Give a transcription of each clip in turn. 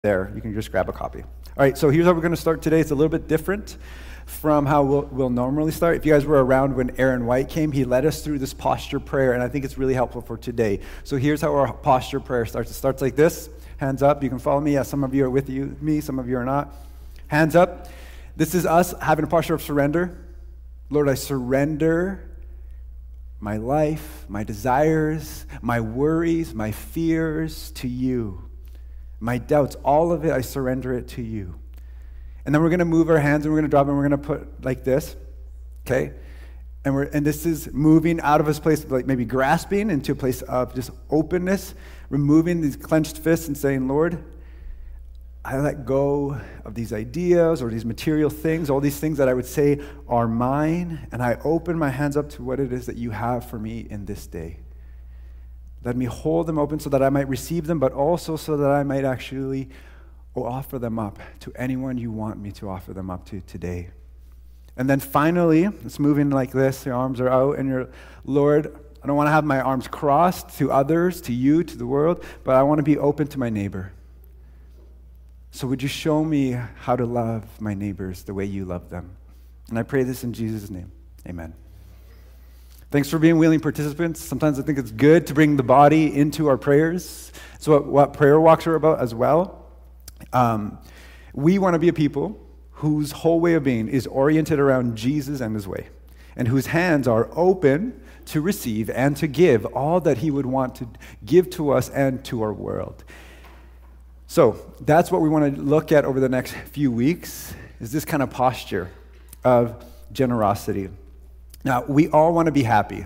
there. You can just grab a copy. All right, so here's how we're going to start today. It's a little bit different from how we'll normally start. If you guys were around when Aaron White came, he led us through this posture prayer, and I think it's really helpful for today. So here's how our posture prayer starts. It starts like this. Hands up. You can follow me. Some of you are with me. Some of you are not. Hands up. This is us having a posture of surrender. Lord, I surrender my life, my desires, my worries, my fears to you. My doubts, all of it, I surrender it to you. And then we're going to move our hands and we're going to drop and we're going to put like this, okay? And this is moving out of this place of like maybe grasping into a place of just openness, removing these clenched fists and saying, Lord, I let go of these ideas or these material things, all these things that I would say are mine, and I open my hands up to what it is that you have for me in this day. Let me hold them open so that I might receive them, but also so that I might actually offer them up to anyone you want me to offer them up to today. And then finally, it's moving like this. Your arms are out, and you're, Lord, I don't want to have my arms crossed to others, to you, to the world, but I want to be open to my neighbor. So would you show me how to love my neighbors the way you love them? And I pray this in Jesus' name. Amen. Thanks for being willing participants. Sometimes I think it's good to bring the body into our prayers. So what prayer walks are about as well. We want to be a people whose whole way of being is oriented around Jesus and his way, and whose hands are open to receive and to give all that he would want to give to us and to our world. So that's what we want to look at over the next few weeks, is this kind of posture of generosity. Now, we all want to be happy.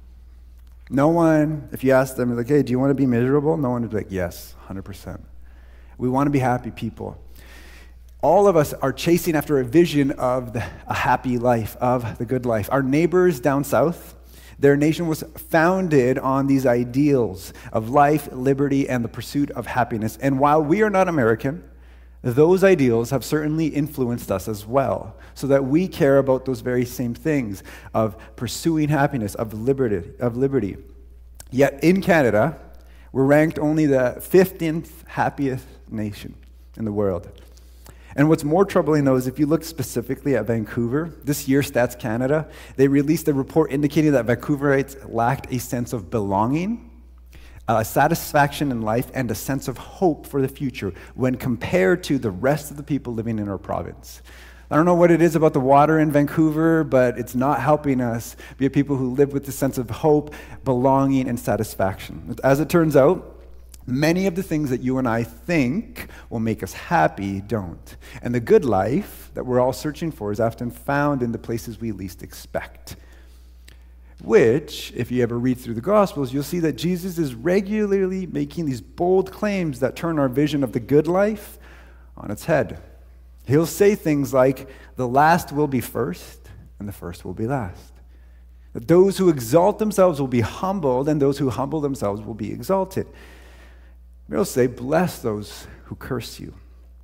No one, if you ask them, like, hey, do you want to be miserable? No one would be like, yes, 100%. We want to be happy people. All of us are chasing after a vision of a happy life, of the good life. Our neighbors down south, their nation was founded on these ideals of life, liberty, and the pursuit of happiness. And while we are not American, those ideals have certainly influenced us as well, so that we care about those very same things of pursuing happiness, of liberty. Yet in Canada, we're ranked only the 15th happiest nation in the world. And what's more troubling, though, is if you look specifically at Vancouver, this year Stats Canada, they released a report indicating that Vancouverites lacked a sense of belonging, satisfaction in life, and a sense of hope for the future when compared to the rest of the people living in our province. I don't know what it is about the water in Vancouver, but it's not helping us be a people who live with a sense of hope, belonging, and satisfaction. As it turns out, many of the things that you and I think will make us happy don't. And the good life that we're all searching for is often found in the places we least expect. Which, if you ever read through the Gospels, you'll see that Jesus is regularly making these bold claims that turn our vision of the good life on its head. He'll say things like, the last will be first, and the first will be last. That those who exalt themselves will be humbled, and those who humble themselves will be exalted. He'll say, bless those who curse you.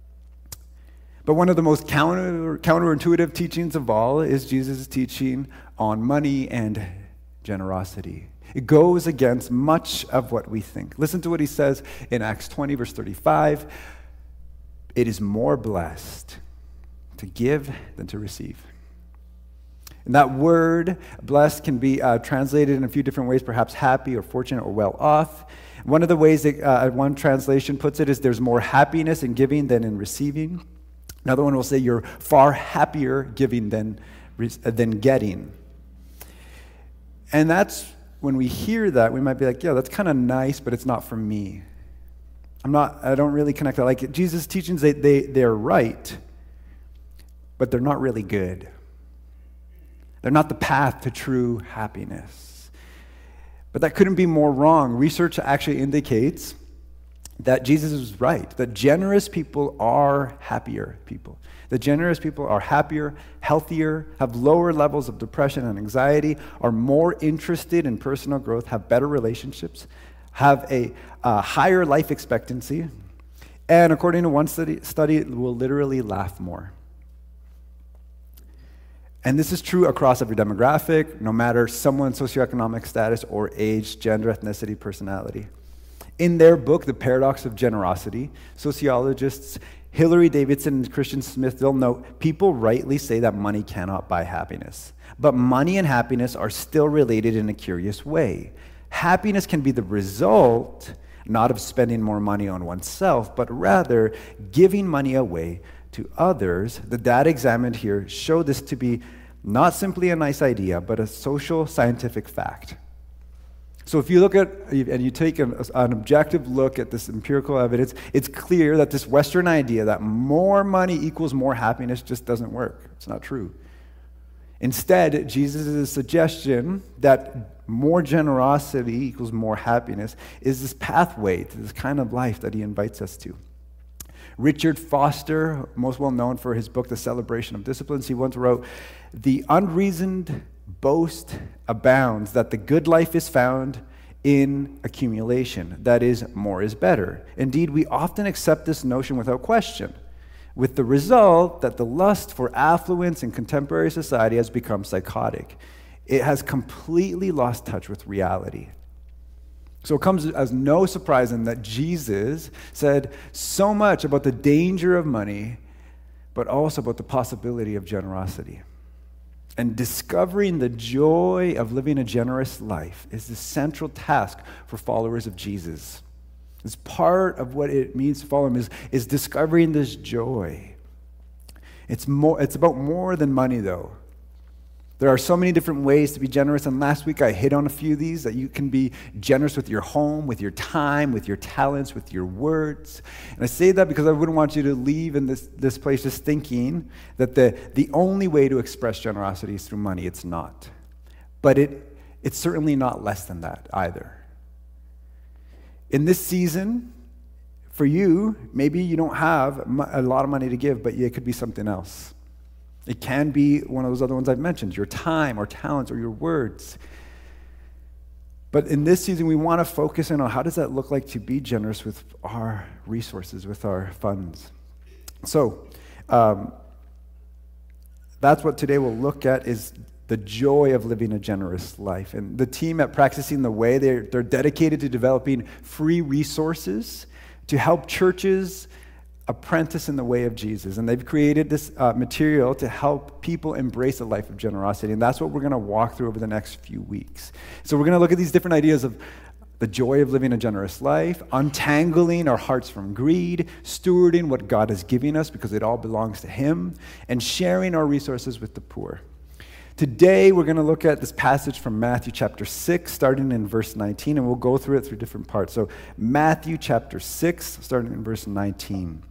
But one of the most counterintuitive teachings of all is Jesus' teaching on money and generosity. It goes against much of what we think. Listen to what he says in Acts 20, verse 35. It is more blessed to give than to receive. And that word, blessed, can be translated in a few different ways, perhaps happy or fortunate or well off. One of the ways that one translation puts it is there's more happiness in giving than in receiving. Another one will say you're far happier giving than getting. And that's when we hear that, we might be like, yeah, that's kind of nice, but it's not for me. I don't really connect that. Like Jesus' teachings, they're right, but they're not really good. They're not the path to true happiness. But that couldn't be more wrong. Research actually indicates that Jesus is right, that generous people are happier people. The generous people are happier, healthier, have lower levels of depression and anxiety, are more interested in personal growth, have better relationships, have a higher life expectancy, and according to one study, will literally laugh more. And this is true across every demographic, no matter someone's socioeconomic status or age, gender, ethnicity, personality. In their book, The Paradox of Generosity, sociologists Hilary Davidson and Christian Smith, they'll note, people rightly say that money cannot buy happiness. But money and happiness are still related in a curious way. Happiness can be the result, not of spending more money on oneself, but rather giving money away to others. The data examined here show this to be not simply a nice idea, but a social scientific fact. So if you look at, and you take an objective look at this empirical evidence, it's clear that this Western idea that more money equals more happiness just doesn't work. It's not true. Instead, Jesus' suggestion that more generosity equals more happiness is this pathway to this kind of life that he invites us to. Richard Foster, most well known for his book, The Celebration of Disciplines, he once wrote, "The unreasoned boast abounds that the good life is found in accumulation. That is, more is better. Indeed, we often accept this notion without question, with the result that the lust for affluence in contemporary society has become psychotic. It has completely lost touch with reality." So it comes as no surprise then that Jesus said so much about the danger of money, but also about the possibility of generosity. And discovering the joy of living a generous life is the central task for followers of Jesus. It's part of what it means to follow him is discovering this joy. It's about more than money, though. There are so many different ways to be generous, and last week I hit on a few of these, that you can be generous with your home, with your time, with your talents, with your words. And I say that because I wouldn't want you to leave in this place just thinking that the only way to express generosity is through money. It's not. But it's certainly not less than that either. In this season, for you, maybe you don't have a lot of money to give, but it could be something else. It can be one of those other ones I've mentioned, your time or talents or your words. But in this season, we want to focus in on how does that look like to be generous with our resources, with our funds. So that's what today we'll look at, is the joy of living a generous life. And the team at Practicing the Way, they're dedicated to developing free resources to help churches apprentice in the way of Jesus. And they've created this material to help people embrace a life of generosity. And that's what we're going to walk through over the next few weeks. So we're going to look at these different ideas of the joy of living a generous life, untangling our hearts from greed, stewarding what God is giving us because it all belongs to him, and sharing our resources with the poor. Today, we're going to look at this passage from Matthew chapter 6, starting in verse 19, and we'll go through it through different parts. So Matthew chapter 6, starting in verse 19.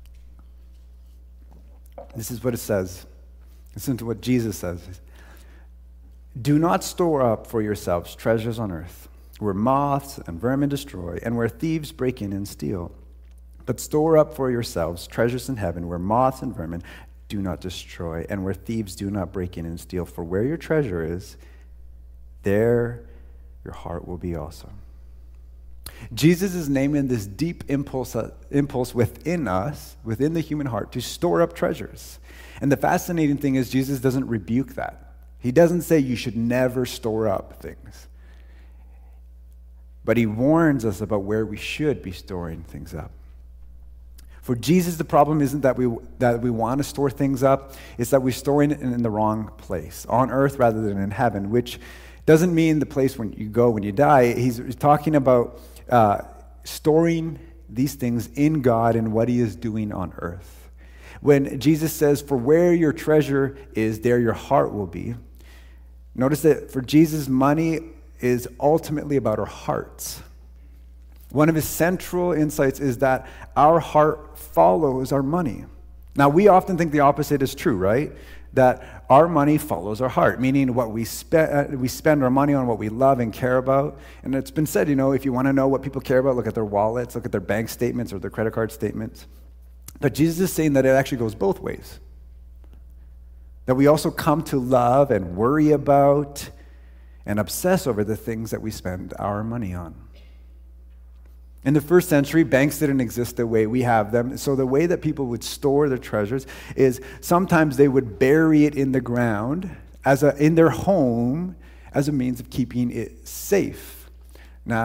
This is what it says. Listen to what Jesus says. "Do not store up for yourselves treasures on earth, where moths and vermin destroy, and where thieves break in and steal. But store up for yourselves treasures in heaven, where moths and vermin do not destroy, and where thieves do not break in and steal. For where your treasure is, there your heart will be also." Jesus is naming this deep impulse within us, within the human heart, to store up treasures. And the fascinating thing is Jesus doesn't rebuke that. He doesn't say you should never store up things. But he warns us about where we should be storing things up. For Jesus, the problem isn't that we want to store things up, it's that we're storing it in the wrong place, on earth rather than in heaven, which doesn't mean the place when you go when you die. He's talking about storing these things in God and what he is doing on earth. When Jesus says, "For where your treasure is, there your heart will be," notice that for Jesus, money is ultimately about our hearts. One of his central insights is that our heart follows our money. Now, we often think the opposite is true, right? That our money follows our heart, meaning what we spend our money on what we love and care about. And it's been said, if you want to know what people care about, look at their wallets, look at their bank statements or their credit card statements. But Jesus is saying that it actually goes both ways. That we also come to love and worry about and obsess over the things that we spend our money on. In the first century, banks didn't exist the way we have them. So the way that people would store their treasures is sometimes they would bury it in the ground in their home as a means of keeping it safe. Now,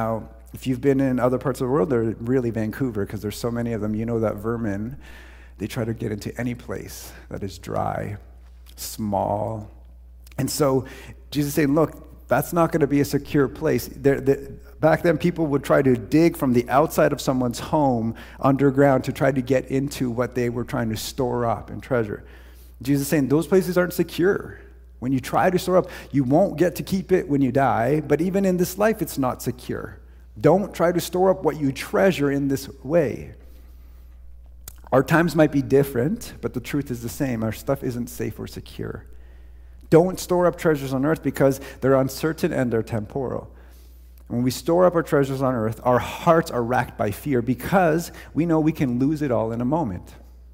If you've been in other parts of the world, they're really Vancouver because there's so many of them. You know that vermin, they try to get into any place that is dry, small. And so Jesus is saying, look, that's not going to be a secure place. Back then, people would try to dig from the outside of someone's home underground to try to get into what they were trying to store up and treasure. Jesus is saying those places aren't secure. When you try to store up, you won't get to keep it when you die, but even in this life, it's not secure. Don't try to store up what you treasure in this way. Our times might be different, but the truth is the same. Our stuff isn't safe or secure. Don't store up treasures on earth because they're uncertain and they're temporal. When we store up our treasures on earth, our hearts are racked by fear because we know we can lose it all in a moment.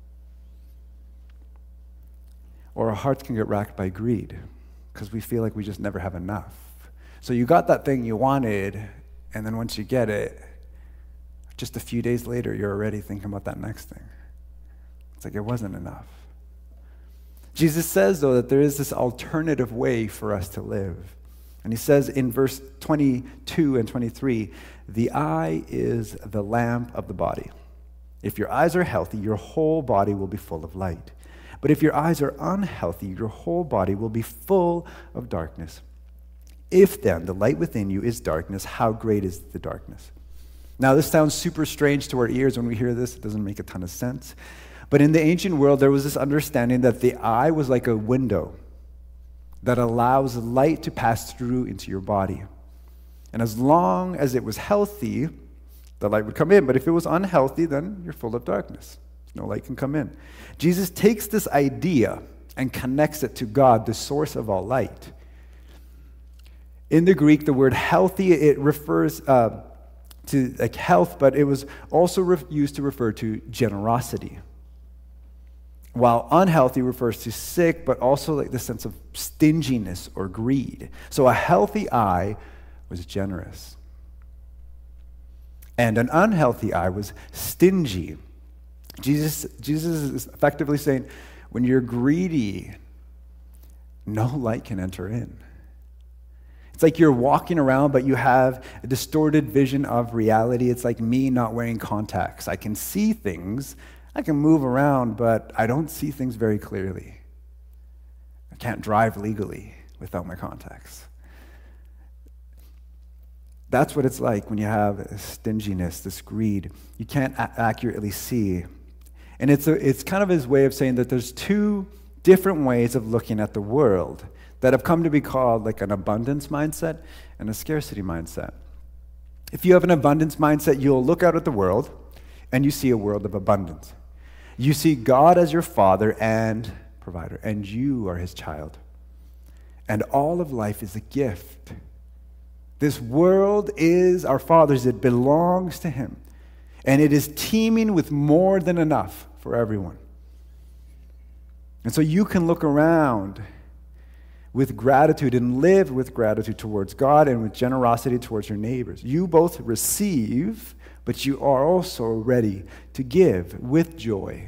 Or our hearts can get racked by greed because we feel like we just never have enough. So you got that thing you wanted, and then once you get it, just a few days later, you're already thinking about that next thing. It's like it wasn't enough. Jesus says, though, that there is this alternative way for us to live. And he says in verse 22 and 23, the eye is the lamp of the body. If your eyes are healthy, your whole body will be full of light. But if your eyes are unhealthy, your whole body will be full of darkness. If then the light within you is darkness, how great is the darkness? Now, this sounds super strange to our ears when we hear this. It doesn't make a ton of sense. But in the ancient world, there was this understanding that the eye was like a window that allows light to pass through into your body. And as long as it was healthy, the light would come in. But if it was unhealthy, then you're full of darkness. No light can come in. Jesus takes this idea and connects it to God, the source of all light. In the Greek, the word healthy, it refers to like health, but it was also used to refer to generosity. While unhealthy refers to sick, but also like the sense of stinginess or greed. So a healthy eye was generous. And an unhealthy eye was stingy. Jesus is effectively saying, when you're greedy, no light can enter in. It's like you're walking around, but you have a distorted vision of reality. It's like me not wearing contacts. I can see things, I can move around, but I don't see things very clearly. I can't drive legally without my contacts. That's what it's like when you have a stinginess, this greed. You can't accurately see. And it's kind of his way of saying that there's two different ways of looking at the world that have come to be called like an abundance mindset and a scarcity mindset. If you have an abundance mindset, you'll look out at the world and you see a world of abundance. You see God as your Father and provider, and you are his child. And all of life is a gift. This world is our Father's. It belongs to him. And it is teeming with more than enough for everyone. And so you can look around with gratitude and live with gratitude towards God and with generosity towards your neighbors. You both receive, but you are also ready to give with joy.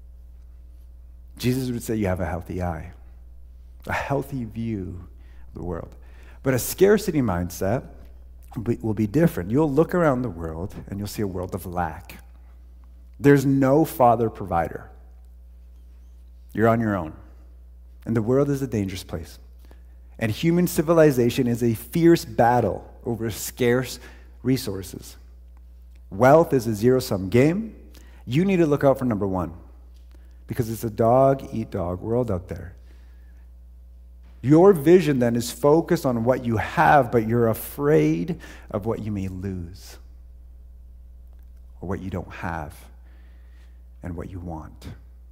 Jesus would say you have a healthy eye, a healthy view of the world. But a scarcity mindset will be different. You'll look around the world and you'll see a world of lack. There's no father provider. You're on your own. And the world is a dangerous place. And human civilization is a fierce battle over scarce resources. Wealth is a zero-sum game. You need to look out for number one, because it's a dog-eat-dog world out there. Your vision then is focused on what you have, but you're afraid of what you may lose, or what you don't have, and what you want.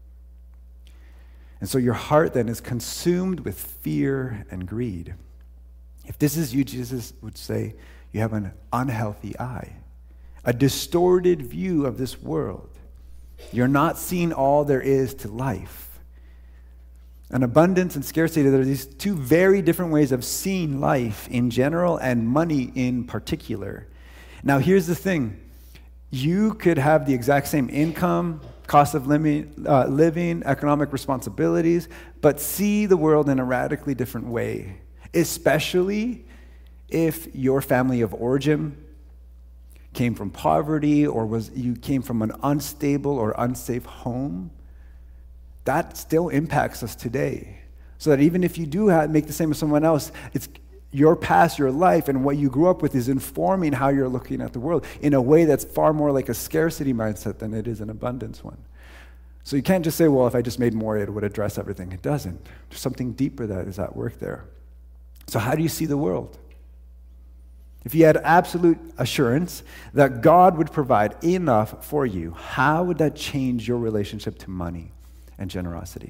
And so your heart then is consumed with fear and greed. If this is you, Jesus would say, you have an unhealthy eye, a distorted view of this world. You're not seeing all there is to life. And abundance and scarcity, there are these two very different ways of seeing life in general and money in particular. Now, here's the thing. You could have the exact same income, cost of living, economic responsibilities, but see the world in a radically different way, especially if your family of origin came from poverty, or you came from an unstable or unsafe home, that still impacts us today. So that even if you do make the same as someone else, it's your past, your life, and what you grew up with is informing how you're looking at the world in a way that's far more like a scarcity mindset than it is an abundance one. So you can't just say, well, if I just made more, it would address everything. It doesn't. There's something deeper that is at work there. So how do you see the world? If you had absolute assurance that God would provide enough for you, how would that change your relationship to money and generosity?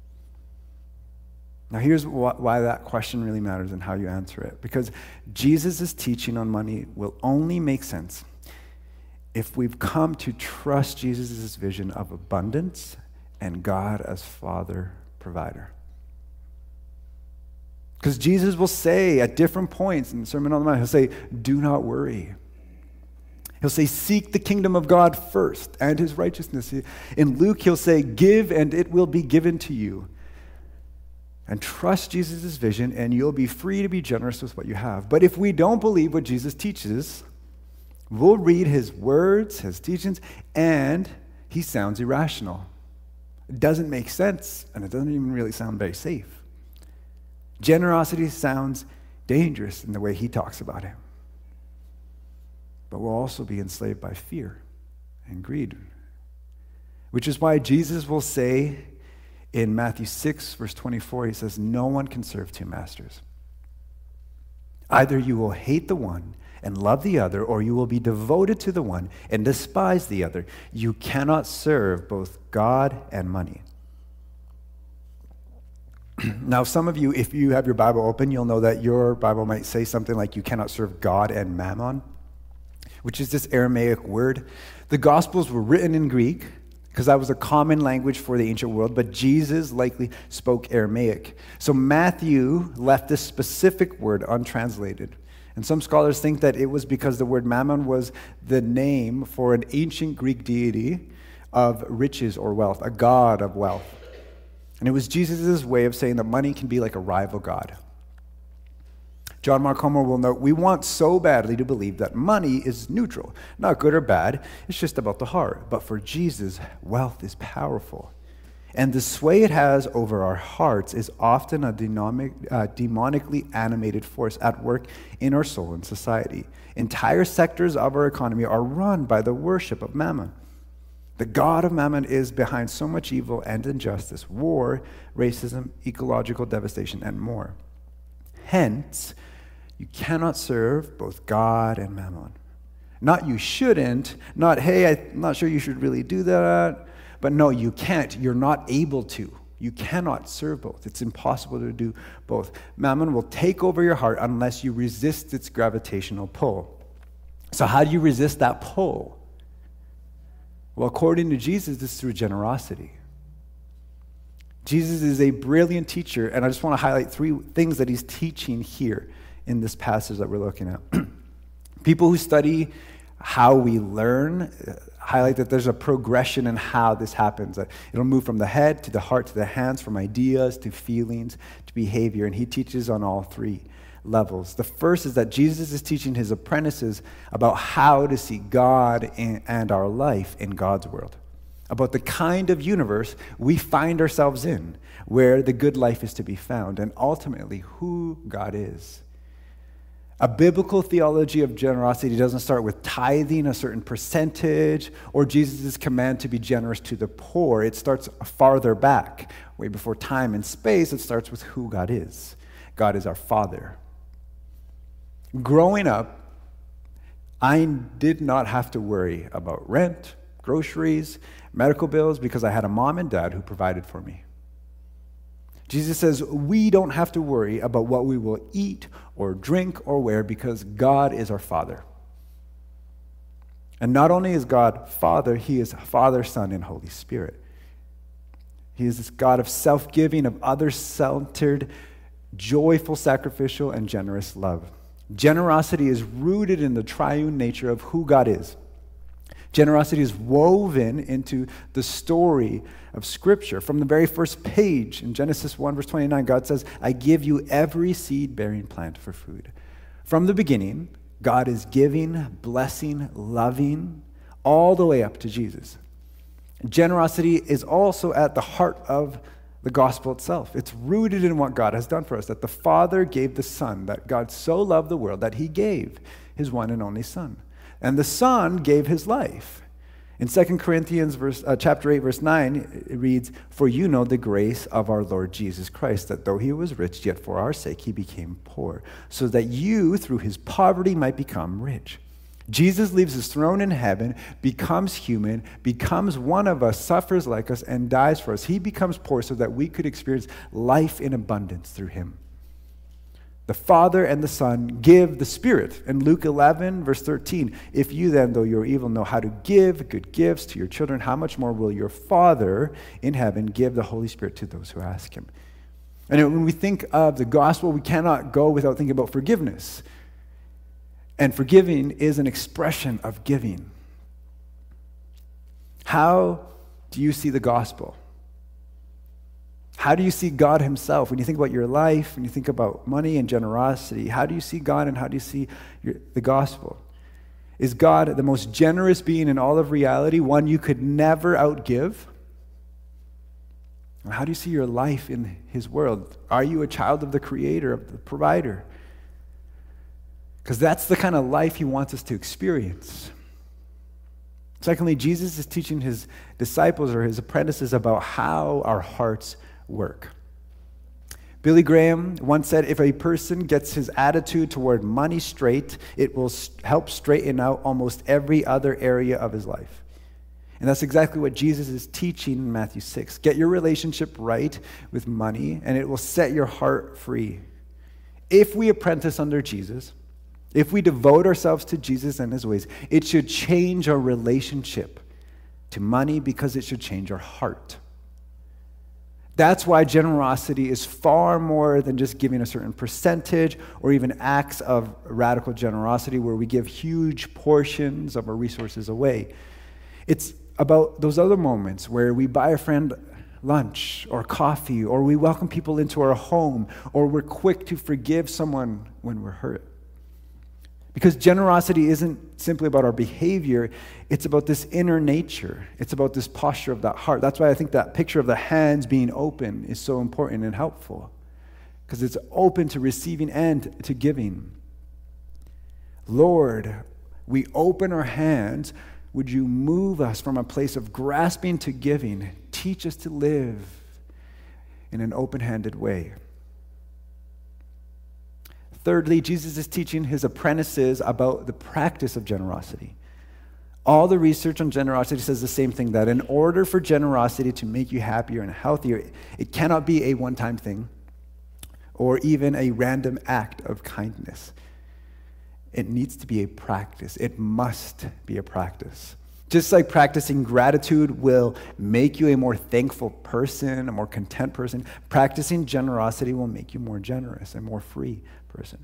Now here's why that question really matters and how you answer it. Because Jesus' teaching on money will only make sense if we've come to trust Jesus' vision of abundance and God as Father provider. Because Jesus will say at different points in the Sermon on the Mount, he'll say, do not worry. He'll say, seek the kingdom of God first and his righteousness. In Luke, he'll say, give and it will be given to you. And trust Jesus' vision, and you'll be free to be generous with what you have. But if we don't believe what Jesus teaches, we'll read his words, his teachings, and he sounds irrational. It doesn't make sense, and it doesn't even really sound very safe. Generosity sounds dangerous in the way he talks about it. But we'll also be enslaved by fear and greed. Which is why Jesus will say, in Matthew 6, verse 24, he says, no one can serve two masters. Either you will hate the one and love the other, or you will be devoted to the one and despise the other. You cannot serve both God and money. Now, some of you, if you have your Bible open, you'll know that your Bible might say something like you cannot serve God and mammon, which is this Aramaic word. The Gospels were written in Greek, because that was a common language for the ancient world, but Jesus likely spoke Aramaic. So Matthew left this specific word untranslated. And some scholars think that it was because the word mammon was the name for an ancient Greek deity of riches or wealth, a god of wealth. And it was Jesus' way of saying that money can be like a rival god. John Mark Comer will note, we want so badly to believe that money is neutral, not good or bad, it's just about the heart. But for Jesus, wealth is powerful. And the sway it has over our hearts is often a demonically animated force at work in our soul and society. Entire sectors of our economy are run by the worship of mammon. The god of mammon is behind so much evil and injustice, war, racism, ecological devastation, and more. Hence, you cannot serve both God and mammon. Not you shouldn't, not, hey, I'm not sure you should really do that, but no, you can't. You're not able to. You cannot serve both. It's impossible to do both. Mammon will take over your heart unless you resist its gravitational pull. So how do you resist that pull? Well, according to Jesus, it's through generosity. Jesus is a brilliant teacher, and I just want to highlight three things that he's teaching here in this passage that we're looking at. People who study how we learn highlight that there's a progression in how this happens. It'll move from the head to the heart to the hands, from ideas to feelings to behavior, and he teaches on all three levels. The first is that Jesus is teaching his apprentices about how to see God and our life in God's world, about the kind of universe we find ourselves in, where the good life is to be found, and ultimately who God is. A biblical theology of generosity doesn't start with tithing a certain percentage or Jesus' command to be generous to the poor. It starts farther back, way before time and space. It starts with who God is. God is our Father. Growing up, I did not have to worry about rent, groceries, medical bills, because I had a mom and dad who provided for me. Jesus says we don't have to worry about what we will eat or drink or wear because God is our Father. And not only is God Father, he is Father, Son, and Holy Spirit. He is this God of self-giving, of other-centered, joyful, sacrificial, and generous love. Generosity is rooted in the triune nature of who God is. Generosity is woven into the story of Scripture. From the very first page in Genesis 1, verse 29, God says, I give you every seed-bearing plant for food. From the beginning, God is giving, blessing, loving, all the way up to Jesus. Generosity is also at the heart of the gospel itself. It's rooted in what God has done for us, that the Father gave the Son, that God so loved the world that he gave his one and only Son. And the Son gave his life. In 2 Corinthians chapter 8, verse 9, it reads, "For you know the grace of our Lord Jesus Christ, that though he was rich, yet for our sake he became poor, so that you, through his poverty, might become rich." Jesus leaves his throne in heaven, becomes human, becomes one of us, suffers like us, and dies for us. He becomes poor so that we could experience life in abundance through him. The Father and the Son give the Spirit. In Luke 11, verse 13, "If you then, though you are evil, know how to give good gifts to your children, how much more will your Father in heaven give the Holy Spirit to those who ask him?" And when we think of the gospel, we cannot go without thinking about forgiveness. And forgiving is an expression of giving. How do you see the gospel? How do you see God himself? When you think about your life, when you think about money and generosity, how do you see God and how do you see the gospel? Is God the most generous being in all of reality, one you could never outgive? Or how do you see your life in his world? Are you a child of the Creator, of the Provider? Because that's the kind of life he wants us to experience. Secondly, Jesus is teaching his disciples or his apprentices about how our hearts work. Billy Graham once said, "If a person gets his attitude toward money straight, it will help straighten out almost every other area of his life." And that's exactly what Jesus is teaching in Matthew 6. Get your relationship right with money, and it will set your heart free. If we apprentice under Jesus, if we devote ourselves to Jesus and his ways, it should change our relationship to money because it should change our heart. That's why generosity is far more than just giving a certain percentage or even acts of radical generosity where we give huge portions of our resources away. It's about those other moments where we buy a friend lunch or coffee, or we welcome people into our home, or we're quick to forgive someone when we're hurt. Because generosity isn't simply about our behavior, it's about this inner nature. It's about this posture of that heart. That's why I think that picture of the hands being open is so important and helpful, because it's open to receiving and to giving. Lord, we open our hands. Would you move us from a place of grasping to giving? Teach us to live in an open-handed way. Thirdly, Jesus is teaching his apprentices about the practice of generosity. All the research on generosity says the same thing, that in order for generosity to make you happier and healthier, it cannot be a one-time thing or even a random act of kindness. It needs to be a practice. It must be a practice. Just like practicing gratitude will make you a more thankful person, a more content person, practicing generosity will make you more generous, a more free person.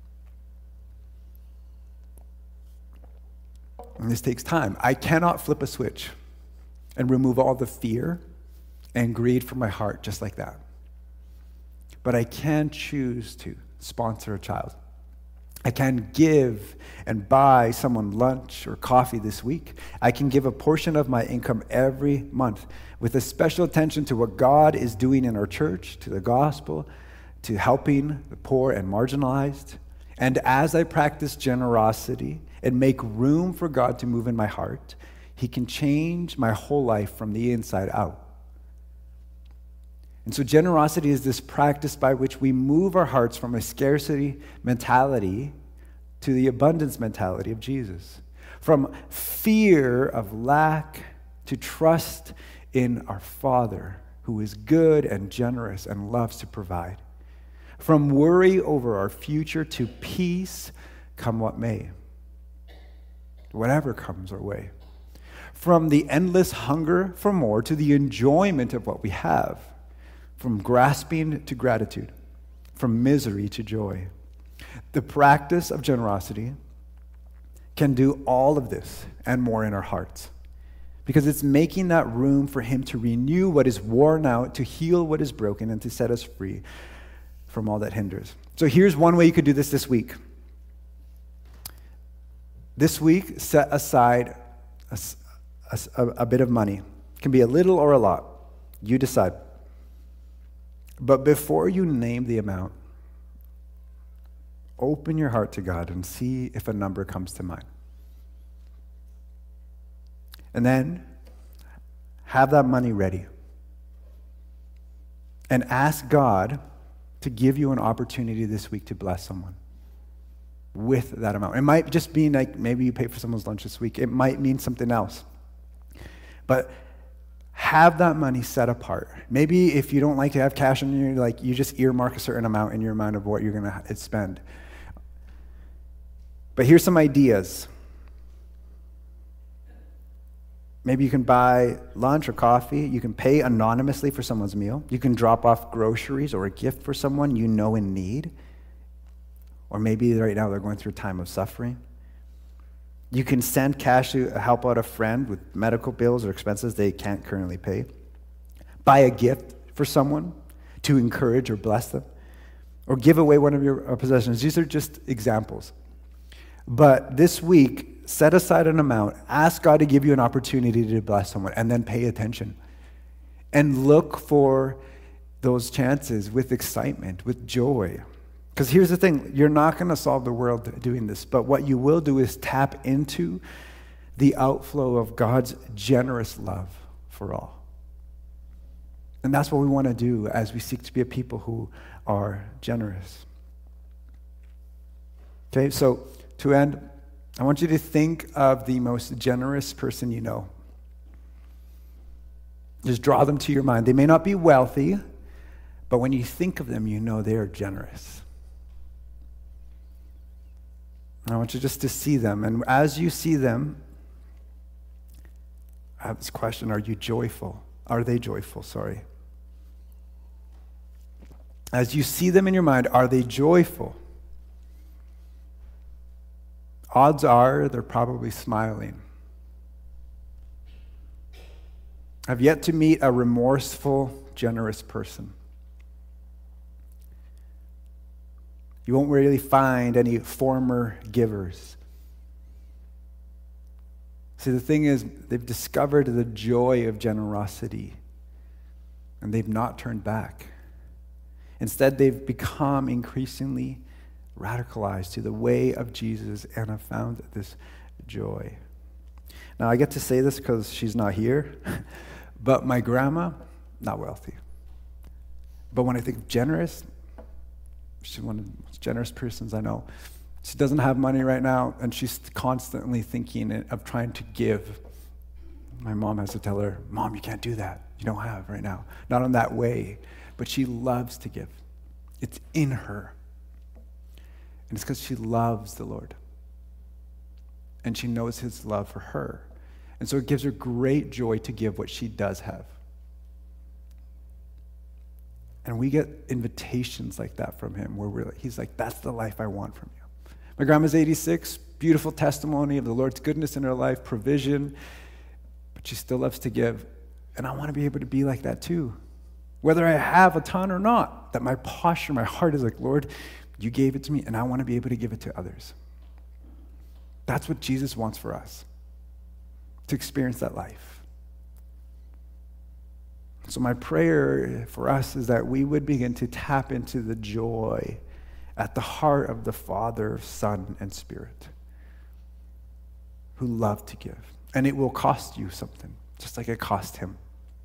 And this takes time. I cannot flip a switch and remove all the fear and greed from my heart just like that. But I can choose to sponsor a child. I can give and buy someone lunch or coffee this week. I can give a portion of my income every month with a special attention to what God is doing in our church, to the gospel, to helping the poor and marginalized. And as I practice generosity and make room for God to move in my heart, he can change my whole life from the inside out. And so generosity is this practice by which we move our hearts from a scarcity mentality to the abundance mentality of Jesus. From fear of lack to trust in our Father, who is good and generous and loves to provide. From worry over our future to peace, come what may. Whatever comes our way. From the endless hunger for more to the enjoyment of what we have. From grasping to gratitude, from misery to joy. The practice of generosity can do all of this and more in our hearts, because it's making that room for him to renew what is worn out, to heal what is broken, and to set us free from all that hinders. So here's one way you could do this week. This week, set aside a bit of money. It can be a little or a lot. You decide. But before you name the amount, open your heart to God and see if a number comes to mind. And then have that money ready. And ask God to give you an opportunity this week to bless someone with that amount. It might just be like maybe you pay for someone's lunch this week. It might mean something else. But have that money set apart. Maybe if you don't like to have cash in your, like you just earmark a certain amount in your mind of what you're going to spend. But here's some ideas. Maybe you can buy lunch or coffee. You can pay anonymously for someone's meal. You can drop off groceries or a gift for someone you know in need. Or maybe right now they're going through a time of suffering. You can send cash to help out a friend with medical bills or expenses they can't currently pay. Buy a gift for someone to encourage or bless them. Or give away one of your possessions. These are just examples. But this week, set aside an amount. Ask God to give you an opportunity to bless someone, and then pay attention. And look for those chances with excitement, with joy. Because here's the thing, you're not going to solve the world doing this, but what you will do is tap into the outflow of God's generous love for all. And that's what we want to do as we seek to be a people who are generous. Okay, so to end, I want you to think of the most generous person you know. Just draw them to your mind. They may not be wealthy, but when you think of them, you know they are generous. I want you just to see them. And as you see them, I have this question, are you joyful? Are they joyful? Sorry. As you see them in your mind, are they joyful? Odds are they're probably smiling. I've yet to meet a remorseful, generous person. You won't really find any former givers. See, the thing is, they've discovered the joy of generosity, and they've not turned back. Instead, they've become increasingly radicalized to the way of Jesus and have found this joy. Now, I get to say this because she's not here, but my grandma, not wealthy. But when I think of generous, she's one of the most generous persons I know. She doesn't have money right now, and she's constantly thinking of trying to give. My mom has to tell her, Mom, you can't do that. You don't have right now. Not in that way, but she loves to give. It's in her. And it's because she loves the Lord. And she knows his love for her. And so it gives her great joy to give what she does have. And we get invitations like that from him where he's like, that's the life I want from you. My grandma's 86, beautiful testimony of the Lord's goodness in her life, provision, but she still loves to give. And I want to be able to be like that too. Whether I have a ton or not, that my posture, my heart is like, Lord, you gave it to me, and I want to be able to give it to others. That's what Jesus wants for us, to experience that life. So my prayer for us is that we would begin to tap into the joy at the heart of the Father, Son, and Spirit, who love to give. And it will cost you something, just like it cost him.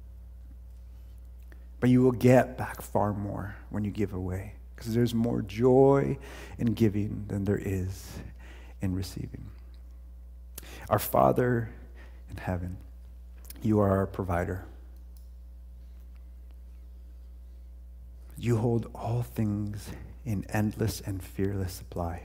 But you will get back far more when you give away, because there's more joy in giving than there is in receiving. Our Father in heaven, you are our provider. You hold all things in endless and fearless supply.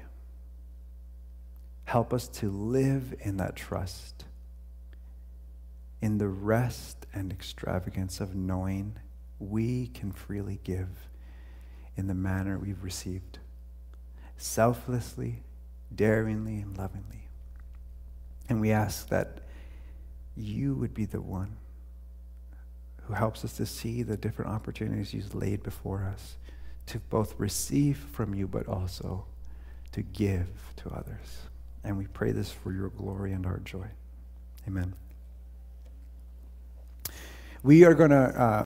Help us to live in that trust, in the rest and extravagance of knowing we can freely give in the manner we've received, selflessly, daringly, and lovingly. And we ask that you would be the one who helps us to see the different opportunities you've laid before us to both receive from you, but also to give to others. And we pray this for your glory and our joy. Amen. We are going to